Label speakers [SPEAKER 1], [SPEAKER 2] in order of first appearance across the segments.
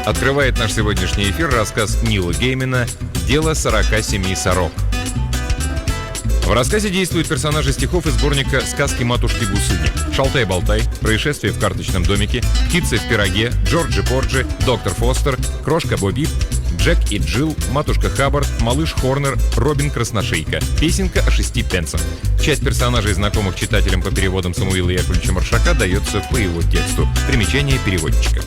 [SPEAKER 1] Открывает наш сегодняшний эфир рассказ Нила Геймана «Дело 47 сорок». В рассказе действуют персонажи стихов из сборника «Сказки матушки Гусыни». Шалтай-болтай, происшествие в карточном домике, птицы в пироге, Джорджи Порджи, доктор Фостер, крошка Бобби, Джек и Джилл, матушка Хаббард, малыш Хорнер, Робин Красношейка, песенка о 6 пенсах. Часть персонажей, знакомых читателям по переводам Самуила Яковлевича Маршака, дается по его тексту. Примечание переводчика.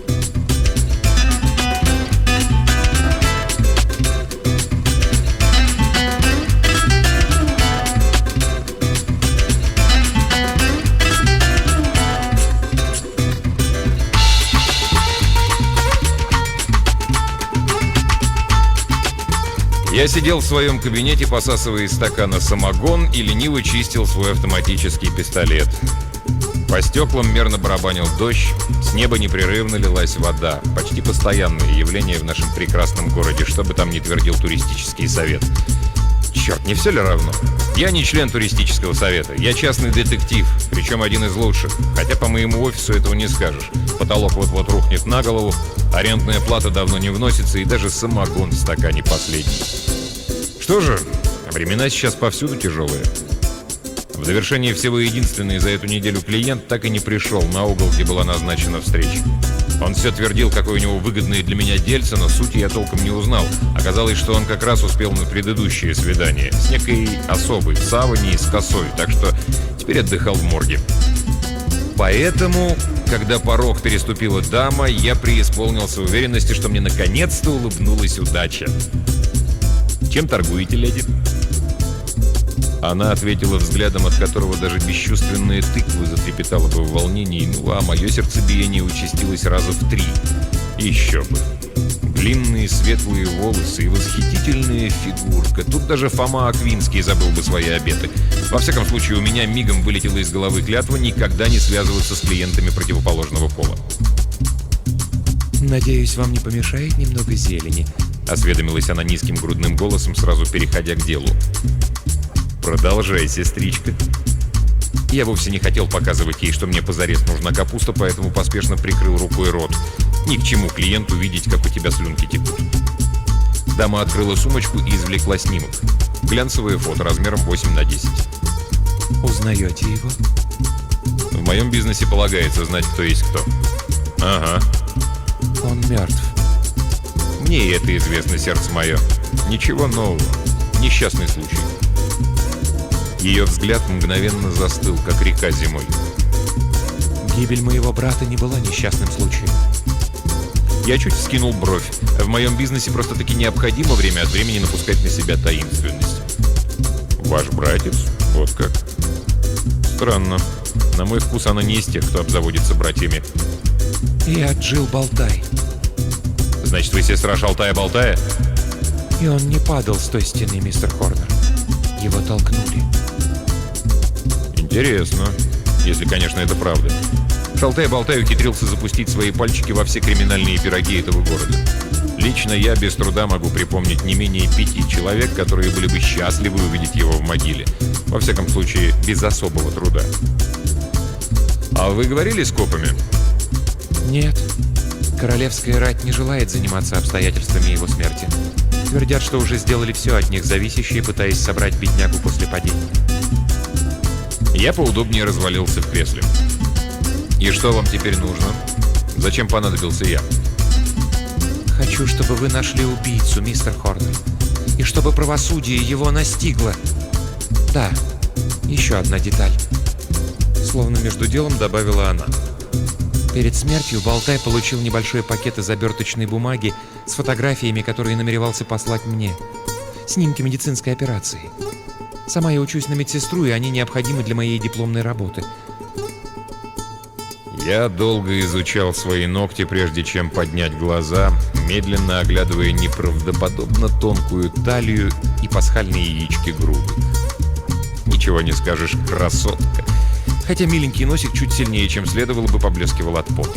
[SPEAKER 1] Я сидел в своем кабинете, посасывая из стакана самогон, и лениво чистил свой автоматический пистолет. По стеклам мерно барабанил дождь, с неба непрерывно лилась вода. Почти постоянное явление в нашем прекрасном городе, что бы там ни твердил туристический совет. Черт, не все ли равно? Я не член туристического совета, я частный детектив, причем один из лучших. Хотя по моему офису этого не скажешь. Потолок вот-вот рухнет на голову, арендная плата давно не вносится, и даже самогон в стакане последний. Что же, времена сейчас повсюду тяжелые. В довершение всего единственный за эту неделю клиент так и не пришел на угол, где была назначена встреча. Он все твердил, какое у него выгодное для меня дельце, но сути я толком не узнал. Оказалось, что он как раз успел на предыдущее свидание с некой особой, в саване и с косой, так что теперь отдыхал в морге. Поэтому, когда порог переступила дама, я преисполнился уверенности, что мне наконец-то улыбнулась удача. «Чем торгуете, леди?» Она ответила взглядом, от которого даже бесчувственная тыква затрепетала бы в волнении, а мое сердцебиение участилось раза в 3. Еще бы. Длинные светлые волосы и восхитительная фигурка. Тут даже Фома Аквинский забыл бы свои обеты. Во всяком случае, у меня мигом вылетела из головы клятва никогда не связываться с клиентами противоположного пола.
[SPEAKER 2] «Надеюсь, вам не помешает немного зелени?» — осведомилась она низким грудным голосом, сразу переходя к делу.
[SPEAKER 1] «Продолжай, сестричка». Я вовсе не хотел показывать ей, что мне позарез нужна капуста, поэтому поспешно прикрыл рукой рот. Ни к чему клиенту видеть, как у тебя слюнки текут. Дама открыла сумочку и извлекла снимок. Глянцевое фото размером 8×10.
[SPEAKER 2] «Узнаете его?»
[SPEAKER 1] В моем бизнесе полагается знать, кто есть кто. Ага.
[SPEAKER 2] «Он мертв».
[SPEAKER 1] Мне и это известно, сердце мое. Ничего нового. Несчастный случай. Ее взгляд мгновенно застыл, как река зимой.
[SPEAKER 2] «Гибель моего брата не была несчастным случаем».
[SPEAKER 1] Я чуть вскинул бровь. В моем бизнесе просто-таки необходимо время от времени напускать на себя таинственность. Ваш братец? Вот как? Странно. На мой вкус она не из тех, кто обзаводится братьями.
[SPEAKER 2] «Я Джилл Болтай».
[SPEAKER 1] Значит, вы сестра Шалтай-болтая?
[SPEAKER 2] «И он не падал с той стены, мистер Хорнер. Его толкнули».
[SPEAKER 1] Интересно, если, конечно, это правда. Шалтай-болтай ухитрился запустить свои пальчики во все криминальные пироги этого города. Лично я без труда могу припомнить не менее 5 человек, которые были бы счастливы увидеть его в могиле. Во всяком случае, без особого труда. А вы говорили с копами?
[SPEAKER 2] «Нет. Королевская рать не желает заниматься обстоятельствами его смерти. Твердят, что уже сделали все от них зависящее, пытаясь собрать беднягу после падения».
[SPEAKER 1] Я поудобнее развалился в кресле. «И что вам теперь нужно? Зачем понадобился я?»
[SPEAKER 2] «Хочу, чтобы вы нашли убийцу, мистер Хорнер. И чтобы правосудие его настигло. Да, еще одна деталь». Словно между делом добавила она. «Перед смертью Болтай получил небольшой пакет из оберточной бумаги с фотографиями, которые намеревался послать мне. Снимки медицинской операции. Сама я учусь на медсестру, и они необходимы для моей дипломной работы».
[SPEAKER 1] Я долго изучал свои ногти, прежде чем поднять глаза, медленно оглядывая неправдоподобно тонкую талию и пасхальные яички груди. Ничего не скажешь, красотка. Хотя миленький носик чуть сильнее, чем следовало бы, поблескивал от пота.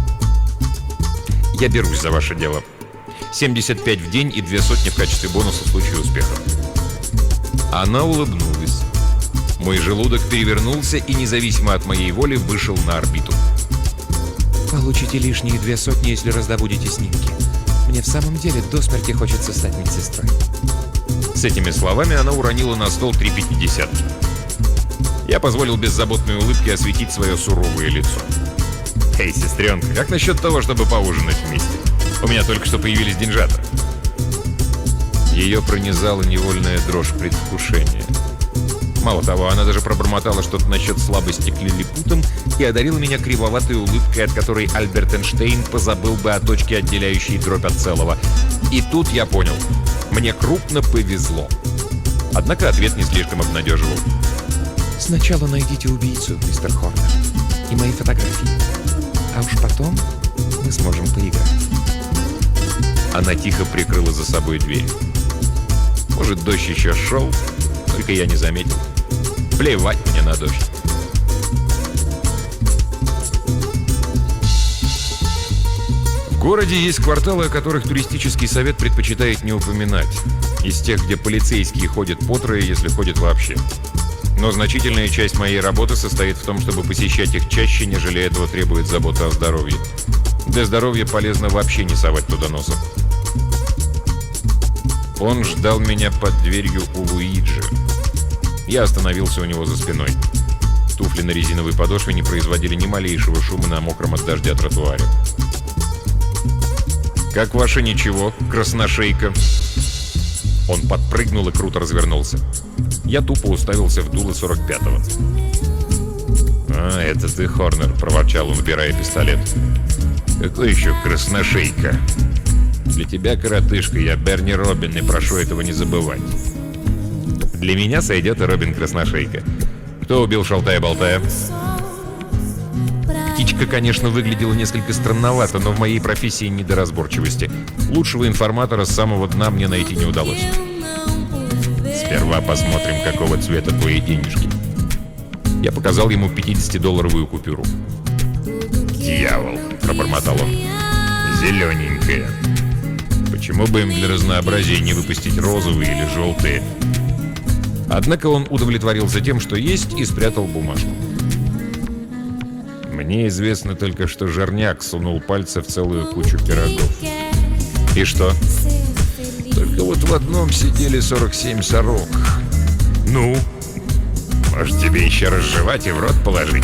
[SPEAKER 1] Я берусь за ваше дело. 75 в день и 200 в качестве бонуса в случае успеха. Она улыбнулась. Мой желудок перевернулся и, независимо от моей воли, вышел на орбиту.
[SPEAKER 2] Получите лишние 200, если раздобудете снимки. Мне в самом деле до смерти хочется стать медсестрой.
[SPEAKER 1] С этими словами она уронила на стол 3,50. Я позволил беззаботной улыбке осветить свое суровое лицо. «Эй, сестренка, как насчет того, чтобы поужинать вместе? У меня только что появились деньжата». Ее пронизала невольная дрожь предвкушения. Мало того, она даже пробормотала что-то насчет слабости к лилипутам и одарила меня кривоватой улыбкой, от которой Альберт Эйнштейн позабыл бы о точке, отделяющей дробь от целого. И тут я понял. Мне крупно повезло. Однако ответ не слишком обнадеживал.
[SPEAKER 2] Сначала найдите убийцу, мистер Хорнер, и мои фотографии. А уж потом мы сможем поиграть.
[SPEAKER 1] Она тихо прикрыла за собой дверь. Может, дождь еще шел, только я не заметил. Плевать мне на дождь. В городе есть кварталы, о которых туристический совет предпочитает не упоминать. Из тех, где полицейские ходят по трое, если ходят вообще. Но значительная часть моей работы состоит в том, чтобы посещать их чаще, нежели этого требует забота о здоровье. Для здоровья полезно вообще не совать туда носа. Он ждал меня под дверью у Луиджи. Я остановился у него за спиной. Туфли на резиновой подошве не производили ни малейшего шума на мокром от дождя тротуаре. «Как ваше ничего, красношейка?» Он подпрыгнул и круто развернулся. Я тупо уставился в дуло 45-го. «А, это ты, Хорнер», — проворчал он, убирая пистолет. «Какой еще красношейка? Для тебя, коротышка, я Берни Робин, и прошу этого не забывать». Для меня сойдет и Робин Красношейка. Кто убил Шалтая-болтая? Птичка, конечно, выглядела несколько странновато, но в моей профессии не до разборчивости. Лучшего информатора с самого дна мне найти не удалось. Сперва посмотрим, какого цвета твои денежки. Я показал ему 50-долларовую купюру. «Дьявол!» — пробормотал он. «Зелененькая. Почему бы им для разнообразия не выпустить розовые или желтые?» Однако он удовлетворился тем, что есть, и спрятал бумажку. Мне известно только, что Жирняк сунул пальцы в целую кучу пирогов. И что? Только вот в одном сидели 47 сорок. Ну? Может, тебе еще разжевать и в рот положить?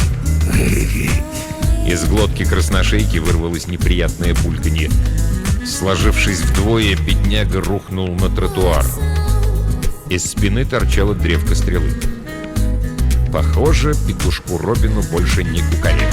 [SPEAKER 1] Из глотки красношейки вырвалось неприятное бульканье. Сложившись вдвое, бедняга рухнул на тротуар. Из спины торчала древко стрелы. Похоже, петушку Робину больше не кукарекать.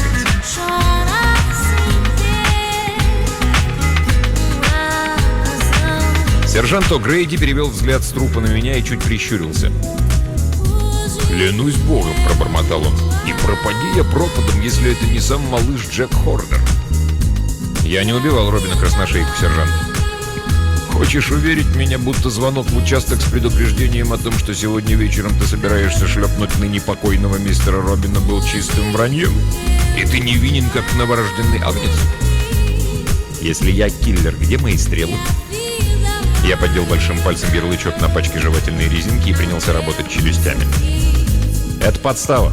[SPEAKER 1] Сержант О'Грейди перевел взгляд с трупа на меня и чуть прищурился. «Клянусь богом», — пробормотал он, — «не пропади я пропадом, если это не сам малыш Джек Хорнер». «Я не убивал Робина Красношейку, сержант». «Хочешь уверить меня, будто звонок в участок с предупреждением о том, что сегодня вечером ты собираешься шлепнуть ныне покойного мистера Робина, был чистым враньем? И ты невинен, как новорожденный агнец?» «Если я киллер, где мои стрелы?» Я поддел большим пальцем ярлычок на пачке жевательной резинки и принялся работать челюстями. «Это подстава».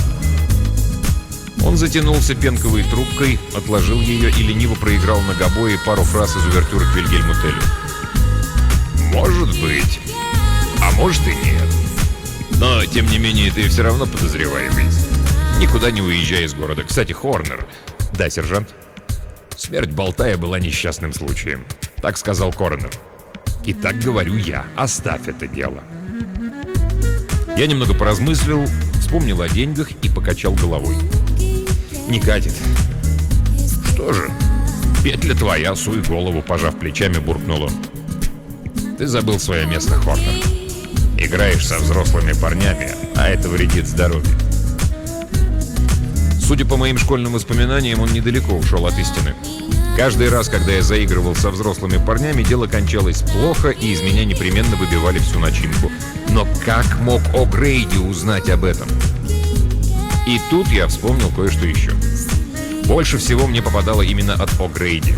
[SPEAKER 1] Он затянулся пенковой трубкой, отложил ее и лениво проиграл на гобое пару фраз из увертюры к Вильгельму Теллю. «Может быть. А может и нет. Но, тем не менее, ты все равно подозреваемый. Никуда не уезжай из города. Кстати, Хорнер...» «Да, сержант?» «Смерть Болтая была несчастным случаем. Так сказал коронер. И так говорю я. Оставь это дело». Я немного поразмыслил, вспомнил о деньгах и покачал головой. «Не катит». «Что же, петля твоя, суй голову», — пожав плечами, буркнул он. «Ты забыл свое место, Хорнер. Играешь со взрослыми парнями, а это вредит здоровью». Судя по моим школьным воспоминаниям, он недалеко ушел от истины. Каждый раз, когда я заигрывал со взрослыми парнями, дело кончалось плохо, и из меня непременно выбивали всю начинку. Но как мог О'Грейди узнать об этом? И тут я вспомнил кое-что еще. Больше всего мне попадало именно от О'Грейди.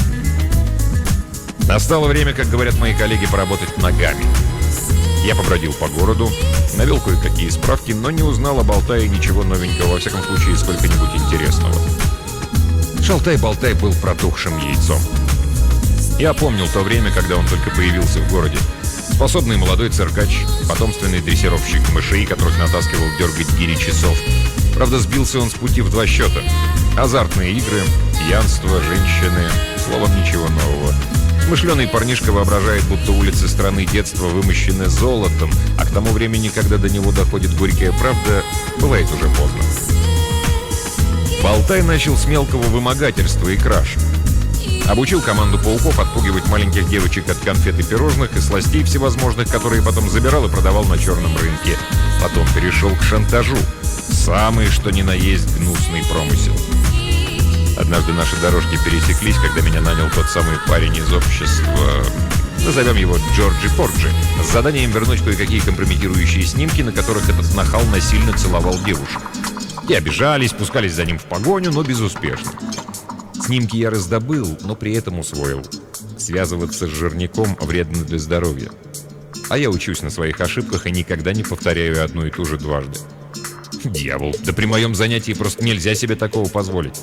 [SPEAKER 1] Настало время, как говорят мои коллеги, поработать ногами. Я побродил по городу, навел кое-какие справки, но не узнал о Болтае ничего новенького, во всяком случае, сколько-нибудь интересного. Шалтай-болтай был протухшим яйцом. Я помнил то время, когда он только появился в городе. Способный молодой циркач, потомственный дрессировщик мышей, которых натаскивал дергать гири часов. Правда, сбился он с пути в 2 счета. Азартные игры, пьянство, женщины, словом, ничего нового. Смышленый парнишка воображает, будто улицы страны детства вымощены золотом, а к тому времени, когда до него доходит горькая правда, бывает уже поздно. Болтай начал с мелкого вымогательства и краж. Обучил команду пауков отпугивать маленьких девочек от конфет и пирожных и сластей всевозможных, которые потом забирал и продавал на черном рынке. Потом перешел к шантажу. Самый, что ни на есть, гнусный промысел. Однажды наши дорожки пересеклись, когда меня нанял тот самый парень из общества, назовем его Джорджи Порджи, с заданием вернуть кое-какие компрометирующие снимки, на которых этот нахал насильно целовал девушек. Те обижались, пускались за ним в погоню, но безуспешно. Снимки я раздобыл, но при этом усвоил. Связываться с жирняком вредно для здоровья. А я учусь на своих ошибках и никогда не повторяю одну и ту же дважды. Дьявол, да при моем занятии просто нельзя себе такого позволить.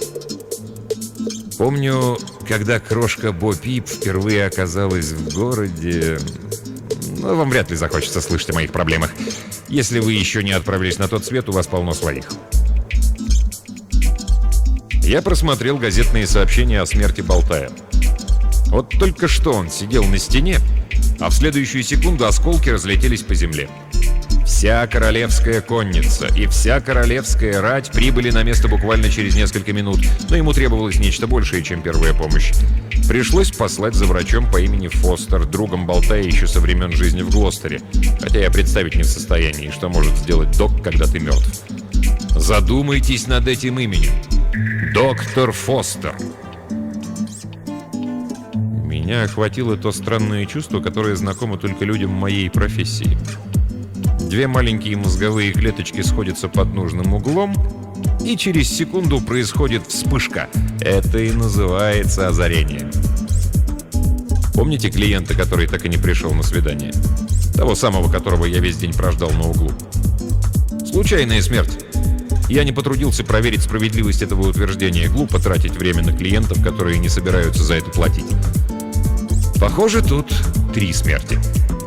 [SPEAKER 1] Помню, когда крошка Бо Пип впервые оказалась в городе... Ну, вам вряд ли захочется слышать о моих проблемах. Если вы еще не отправились на тот свет, у вас полно своих. Я просмотрел газетные сообщения о смерти Болтая. Вот только что он сидел на стене, а в следующую секунду осколки разлетелись по земле. Вся королевская конница и вся королевская рать прибыли на место буквально через несколько минут, но ему требовалось нечто большее, чем первая помощь. Пришлось послать за врачом по имени Фостер, другом Болтая еще со времен жизни в Глостере, хотя я представить не в состоянии, что может сделать док, когда ты мертв. Задумайтесь над этим именем. Доктор Фостер. Меня охватило то странное чувство, которое знакомо только людям моей профессии. 2 маленькие мозговые клеточки сходятся под нужным углом, и через секунду происходит вспышка. Это и называется озарение. Помните клиента, который так и не пришел на свидание? Того самого, которого я весь день прождал на углу. Случайная смерть. Я не потрудился проверить справедливость этого утверждения. Глупо тратить время на клиентов, которые не собираются за это платить. Похоже, тут 3 смерти.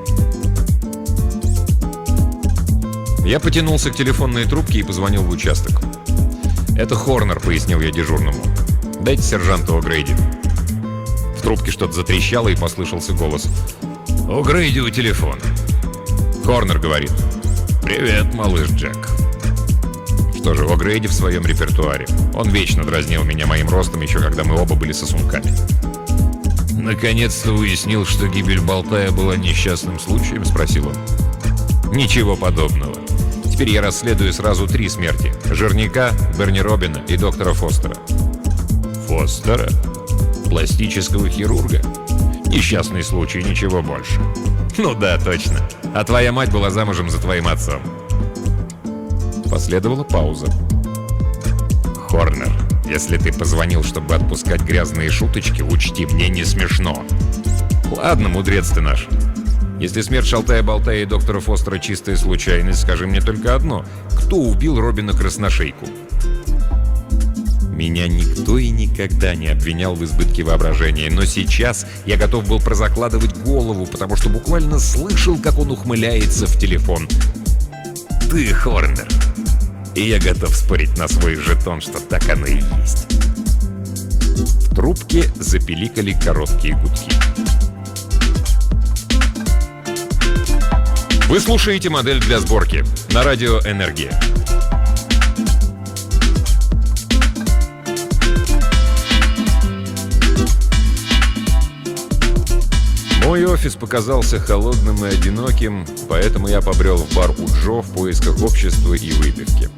[SPEAKER 1] Я потянулся к телефонной трубке и позвонил в участок. «Это Хорнер», — пояснил я дежурному. «Дайте сержанту О'Грейди». В трубке что-то затрещало, и послышался голос. «О'Грейди у телефона». Хорнер говорит. «Привет, малыш Джек». Что же, О'Грейди в своем репертуаре. Он вечно дразнил меня моим ростом, еще когда мы оба были сосунками. «Наконец-то уяснил, что гибель Болтая была несчастным случаем?» — спросил он. «Ничего подобного. Теперь я расследую сразу 3 смерти. Жирняка, Берни Робина и доктора Фостера». «Фостера? Пластического хирурга? Несчастный случай, ничего больше». «Ну да, точно. А твоя мать была замужем за твоим отцом». Последовала пауза. «Хорнер, если ты позвонил, чтобы отпускать грязные шуточки, учти, мне не смешно». «Ладно, мудрец ты наш. Если смерть Шалтая-болтая и доктора Фостера чистая случайность, скажи мне только одно. Кто убил Робина Красношейку?» Меня никто и никогда не обвинял в избытке воображения, но сейчас я готов был прозакладывать голову, потому что буквально слышал, как он ухмыляется в телефон. «Ты, Хорнер!» И я готов спорить на свой жетон, что так оно и есть. В трубке запиликали короткие гудки. Вы слушаете «Модель для сборки» на радио «Энергия». Мой офис показался холодным и одиноким, поэтому я побрел в бар у Джо в поисках общества и выпивки.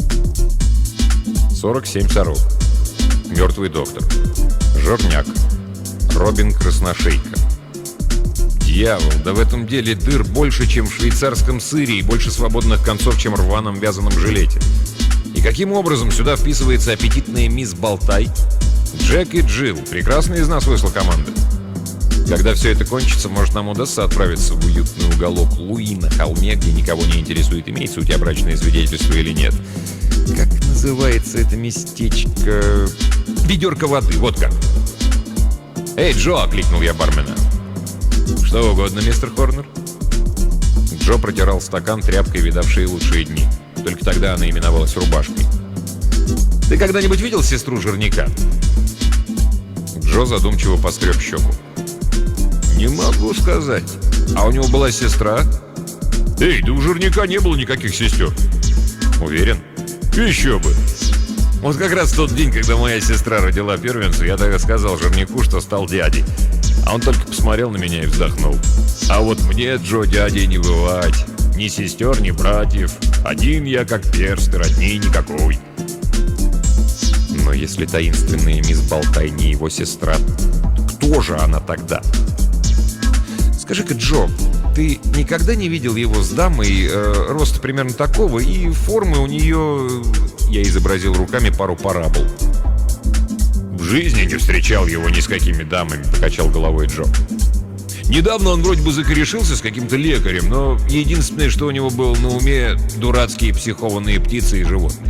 [SPEAKER 1] 47 сорок. Мертвый доктор. Жирняк. Робин Красношейка. Дьявол, да в этом деле дыр больше, чем в швейцарском сыре, и больше свободных концов, чем в рваном вязаном жилете. И каким образом сюда вписывается аппетитная мисс Болтай? Джек и Джилл. Прекрасная из нас вышла команда. Когда все это кончится, может, нам удастся отправиться в уютный уголок Луи на холме, где никого не интересует, имеется у тебя брачное свидетельство или нет. Как называется это местечко? ведерко воды, вот как. «Эй, Джо!» — окликнул я бармена. «Что угодно, мистер Хорнер». Джо протирал стакан тряпкой, видавшей лучшие дни. Только тогда она именовалась рубашкой. «Ты когда-нибудь видел сестру Жирняка?» Джо задумчиво поскреб щеку. «Не могу сказать. А у него была сестра?» «Эй, да у Жирняка не было никаких сестер». «Уверен?» «Еще бы!» Вот как раз в тот день, когда моя сестра родила первенца, я тогда сказал Жирняку, что стал дядей. А он только посмотрел на меня и вздохнул. А вот мне, Джо, дядей не бывать. Ни сестер, ни братьев. Один я как перст, и родни никакой. Но если таинственная мисс Болтай не его сестра, кто же она тогда? Скажи-ка, Джо, ты никогда не видел его с дамой, роста примерно такого, и формы у нее... Я изобразил руками пару парабол. «В жизни не встречал его ни с какими дамами», — покачал головой Джо. «Недавно он вроде бы закорешился с каким-то лекарем, но единственное, что у него было на уме — дурацкие психованные птицы и животные».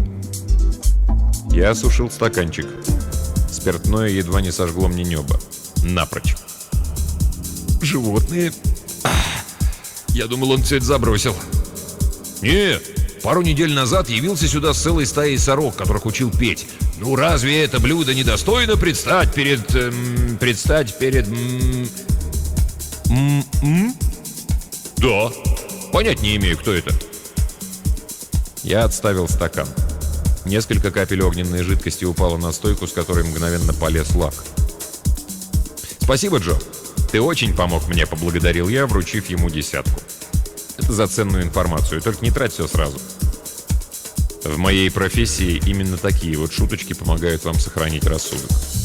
[SPEAKER 1] Я осушил стаканчик. Спиртное едва не сожгло мне небо. Напрочь. «Животные? Я думал, он все это забросил». «Нет, пару недель назад явился сюда с целой стаей сорок, которых учил петь. Ну разве это блюдо недостойно предстать перед... Да. Понять не имею, кто это». Я отставил стакан. Несколько капель огненной жидкости упало на стойку, с которой мгновенно полез лак. «Спасибо, Джо. Ты очень помог мне», — поблагодарил я, вручив ему 10. «Это за ценную информацию, только не трать все сразу. В моей профессии именно такие вот шуточки помогают вам сохранить рассудок.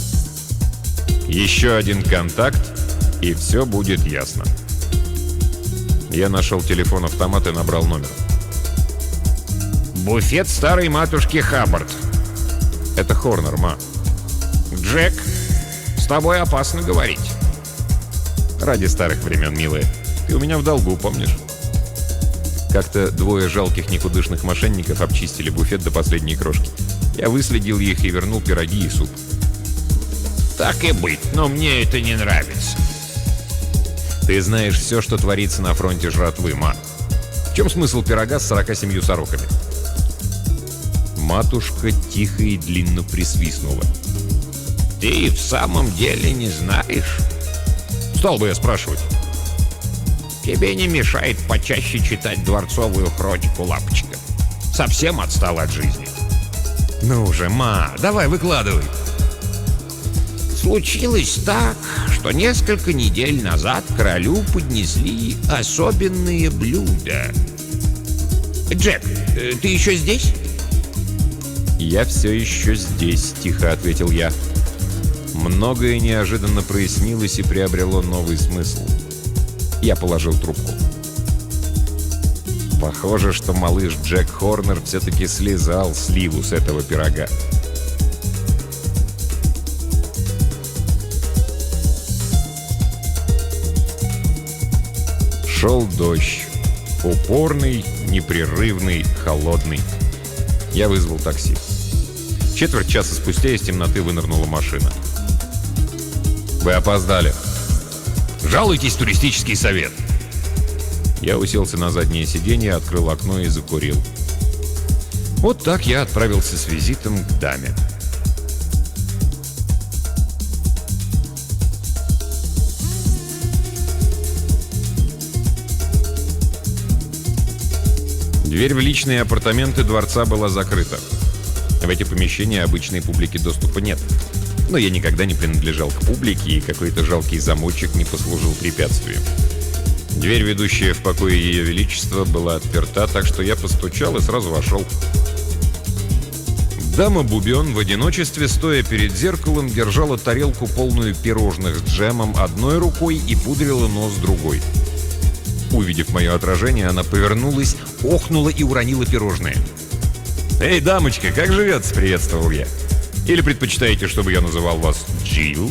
[SPEAKER 1] Еще один контакт, и все будет ясно». Я нашел телефон-автомат и набрал номер. «Буфет старой матушки Хаббард». «Это Хорнер, ма». «Джек, с тобой опасно говорить». «Ради старых времен, милая. Ты у меня в долгу, помнишь?» Как-то двое жалких никудышных мошенников обчистили буфет до последней крошки. Я выследил их и вернул пироги и суп. «Так и быть, но мне это не нравится». «Ты знаешь все, что творится на фронте жратвы, ма. В чем смысл пирога с 47 сороками?» Матушка тихо и длинно присвистнула. «Ты и в самом деле не знаешь?» «Стал бы я спрашивать». «Тебе не мешает почаще читать дворцовую хронику, лапочка. Совсем отстал от жизни». «Ну же, ма, давай выкладывай». «Случилось так, что несколько недель назад королю поднесли особенные блюда». «Джек, ты еще здесь?» «Я все еще здесь», — тихо ответил я. Многое неожиданно прояснилось и приобрело новый смысл. Я положил трубку. Похоже, что малыш Джек Хорнер все-таки слезал сливу с этого пирога. Шел дождь. Упорный, непрерывный, холодный. Я вызвал такси. Четверть часа спустя из темноты вынырнула машина. «Вы опоздали. Жалуйтесь в туристический совет». Я уселся на заднее сиденье, открыл окно и закурил. Вот так я отправился с визитом к даме. Дверь в личные апартаменты дворца была закрыта. В эти помещения обычной публике доступа нет. Но я никогда не принадлежал к публике, и какой-то жалкий замочек не послужил препятствием. Дверь, ведущая в покое Ее Величества, была отперта, так что я постучал и сразу вошел. Дама Бубен в одиночестве, стоя перед зеркалом, держала тарелку, полную пирожных с джемом, одной рукой и пудрила нос другой. Увидев мое отражение, она повернулась, охнула и уронила пирожные. «Эй, дамочка, как живется?» — приветствовал я. «Или предпочитаете, чтобы я называл вас Джилл?»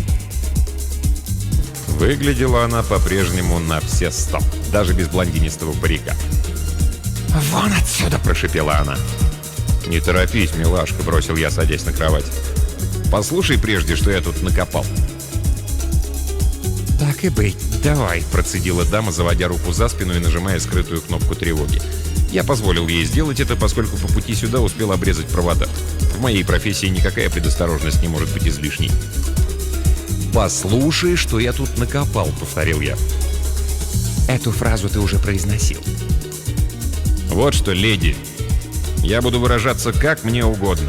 [SPEAKER 1] Выглядела она по-прежнему на все 100, даже без блондинистого парика. «Вон отсюда!» — прошипела она. «Не торопись, милашка», — бросил я, садясь на кровать. послушай прежде, что я тут накопал».
[SPEAKER 2] Так и быть, давай.
[SPEAKER 1] Процедила дама, заводя руку за спину и нажимая скрытую кнопку тревоги. Я позволил ей сделать это, поскольку по пути сюда успел обрезать провода. В моей профессии никакая предосторожность не может быть излишней. «Послушай, что я тут накопал», — повторил я.
[SPEAKER 2] Эту фразу ты уже произносил.
[SPEAKER 1] «Вот что, леди, я буду выражаться как мне угодно».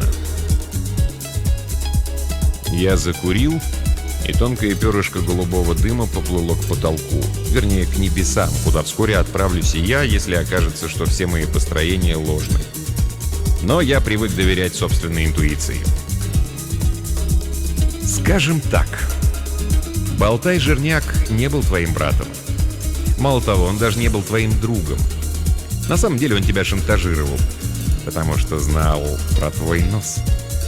[SPEAKER 1] Я закурил, и тонкое перышко голубого дыма поплыло к потолку. Вернее, к небесам, куда вскоре отправлюсь и я, если окажется, что все мои построения ложны. Но я привык доверять собственной интуиции. Скажем так, Болтай-Жирняк не был твоим братом. Мало того, он даже не был твоим другом. На самом деле он тебя шантажировал, потому что знал про твой нос.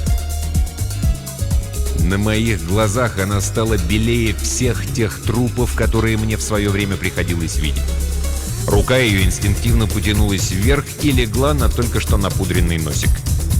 [SPEAKER 1] На моих глазах она стала белее всех тех трупов, которые мне в свое время приходилось видеть. Рука ее инстинктивно потянулась вверх и легла на только что напудренный носик.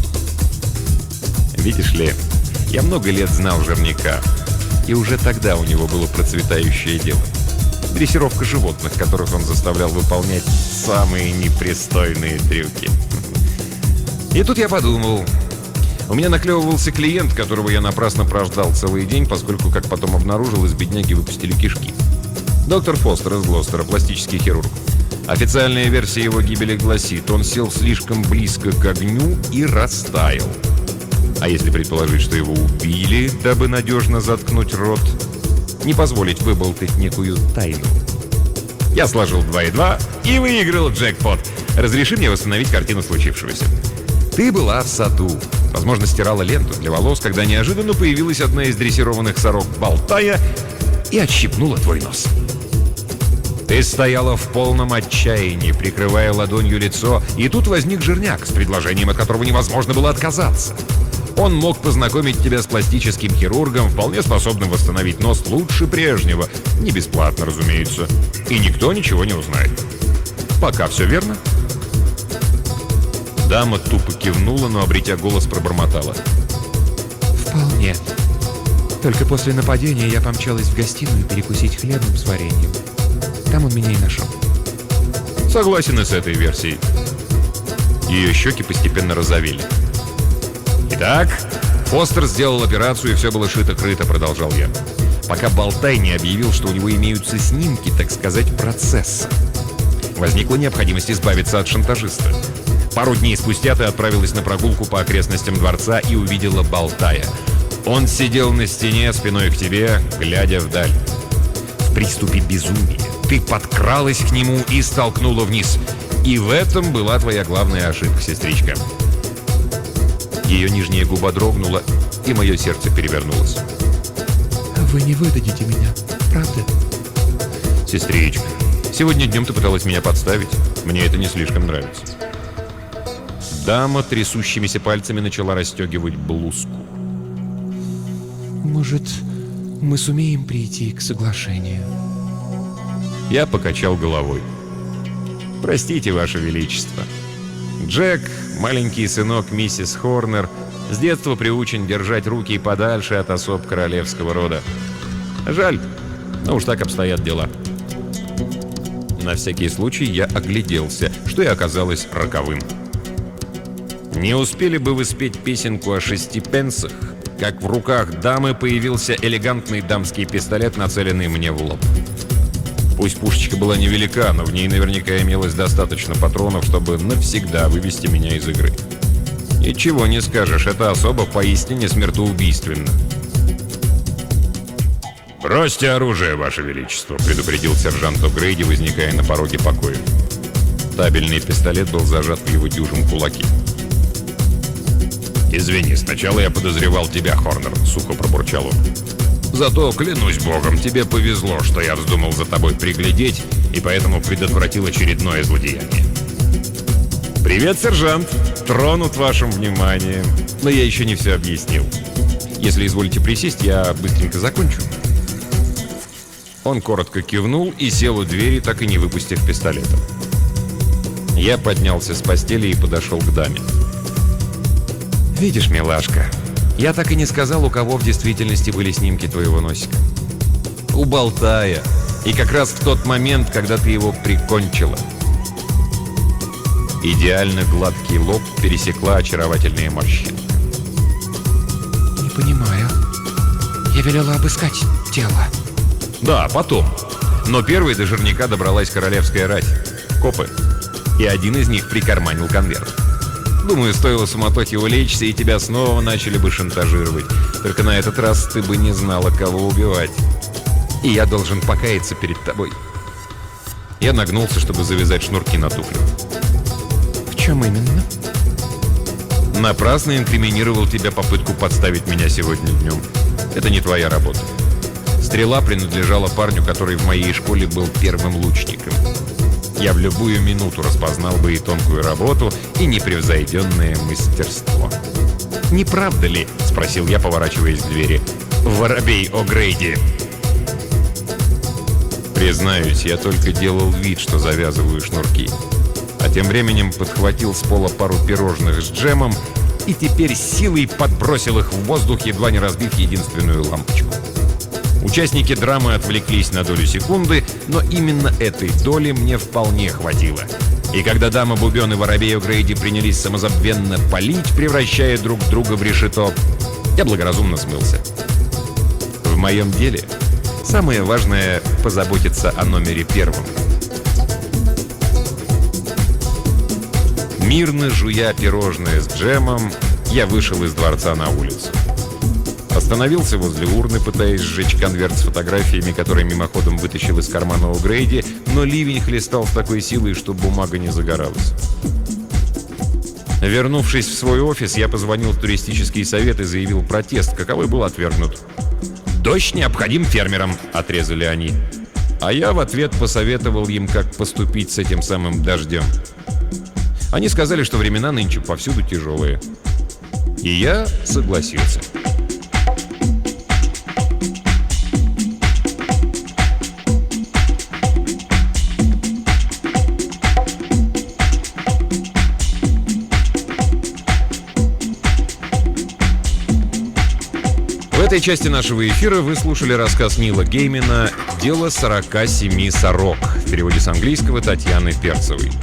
[SPEAKER 1] Видишь ли, я много лет знал Жирняка, и уже тогда у него было процветающее дело. Дрессировка животных, которых он заставлял выполнять самые непристойные трюки. И тут я подумал, у меня наклевывался клиент, которого я напрасно прождал целый день, поскольку, как потом обнаружил, из бедняги выпустили кишки. Доктор Фостер из Глостера, пластический хирург. Официальная версия его гибели гласит, он сел слишком близко к огню и растаял. А если предположить, что его убили, дабы надежно заткнуть рот, не позволить выболтать некую тайну. Я сложил 2 и 2 и выиграл джекпот. Разреши мне восстановить картину случившегося. Ты была в саду. Возможно, стирала ленту для волос, когда неожиданно появилась одна из дрессированных сорок Болтая и отщипнула твой нос. Ты стояла в полном отчаянии, прикрывая ладонью лицо, и тут возник Жирняк с предложением, от которого невозможно было отказаться. Он мог познакомить тебя с пластическим хирургом, вполне способным восстановить нос лучше прежнего. Не бесплатно, разумеется. И никто ничего не узнает. Пока все верно? Дама тупо кивнула, но, обретя голос, пробормотала.
[SPEAKER 2] Вполне. Только после нападения я помчалась в гостиную перекусить хлебом с вареньем. Там он меня и нашел.
[SPEAKER 1] Согласен и с этой версией. Ее щеки постепенно розовели. Итак, Фостер сделал операцию, и все было шито-крыто, продолжал я. Пока Болтай не объявил, что у него имеются снимки, так сказать, процесса. Возникла необходимость избавиться от шантажиста. Пару дней спустя ты отправилась на прогулку по окрестностям дворца и увидела Болтая. Он сидел на стене спиной к тебе, глядя вдаль. В приступе безумия ты подкралась к нему и столкнула вниз. И в этом была твоя главная ошибка, сестричка. Ее нижняя губа дрогнула, и мое сердце перевернулось.
[SPEAKER 2] А вы не выдадите меня, правда?
[SPEAKER 1] Сестричка, сегодня днем ты пыталась меня подставить. Мне это не слишком нравится. Дама трясущимися пальцами начала расстегивать блузку.
[SPEAKER 2] Может, мы сумеем прийти к соглашению?
[SPEAKER 1] Я покачал головой. Простите, Ваше Величество. Джек, маленький сынок миссис Хорнер, с детства приучен держать руки подальше от особ королевского рода. Жаль, но уж так обстоят дела. На всякий случай я огляделся, что и оказалось роковым. Не успели бы вы спеть песенку о 6 пенсах, как в руках дамы появился элегантный дамский пистолет, нацеленный мне в лоб. Пусть пушечка была невелика, но в ней наверняка имелось достаточно патронов, чтобы навсегда вывести меня из игры. И чего не скажешь, эта особа поистине смертоубийственна. «Бросьте оружие, Ваше Величество», — предупредил сержант О'Грейди, возникая на пороге покоя. Табельный пистолет был зажат в его дюжем кулаке. «Извини, сначала я подозревал тебя, Хорнер», — сухо пробурчал он. «Зато, клянусь богом, тебе повезло, что я вздумал за тобой приглядеть и поэтому предотвратил очередное злодеяние». «Привет, сержант! Тронут вашим вниманием. Но я еще не все объяснил. Если изволите присесть, я быстренько закончу». Он коротко кивнул и сел у двери, так и не выпустив пистолета. Я поднялся с постели и подошел к даме. «Видишь, милашка, Я так и не сказал, у кого в действительности были снимки твоего носика. У Болтая. И как раз в тот момент, когда ты его прикончила. Идеально гладкий лоб пересекла очаровательная морщина.
[SPEAKER 2] Не понимаю. Я велела обыскать тело.
[SPEAKER 1] Да, потом. Но первой до Жирняка добралась королевская рать. Копы. И один из них прикарманил конверт. Думаю, стоило суматохе улечься, и тебя снова начали бы шантажировать. Только на этот раз ты бы не знала, кого убивать. И я должен покаяться перед тобой. Я нагнулся, чтобы завязать шнурки на туфлях.
[SPEAKER 2] В чем именно?
[SPEAKER 1] Напрасно инкриминировал тебя попытку подставить меня сегодня днем. Это не твоя работа. Стрела принадлежала парню, который в моей школе был первым лучником. Я в любую минуту распознал бы и тонкую работу, и непревзойденное мастерство. «Не правда ли?» — спросил я, поворачиваясь к двери. «Воробей О'Грейди!» Признаюсь, я только делал вид, что завязываю шнурки. А тем временем подхватил с пола пару пирожных с джемом и теперь силой подбросил их в воздух, едва не разбив единственную лампочку. Участники драмы отвлеклись на долю секунды, но именно этой доли мне вполне хватило. И когда дама Бубен и Воробей О'Грейди принялись самозабвенно палить, превращая друг друга в решето, я благоразумно смылся. В моем деле самое важное — позаботиться о номере первом. Мирно жуя пирожное с джемом, я вышел из дворца на улицу. Остановился возле урны, пытаясь сжечь конверт с фотографиями, который мимоходом вытащил из кармана О'Грейди, но ливень хлестал с такой силой, что бумага не загоралась. Вернувшись в свой офис, я позвонил в туристический совет и заявил протест, каковой был отвергнут. «Дождь необходим фермерам», — отрезали они. А я в ответ посоветовал им, как поступить с этим самым дождем. Они сказали, что времена нынче повсюду тяжелые. И я согласился. В этой части нашего эфира вы слушали рассказ Нила Геймана «Дело 47 сорок» в переводе с английского Татьяны Перцевой.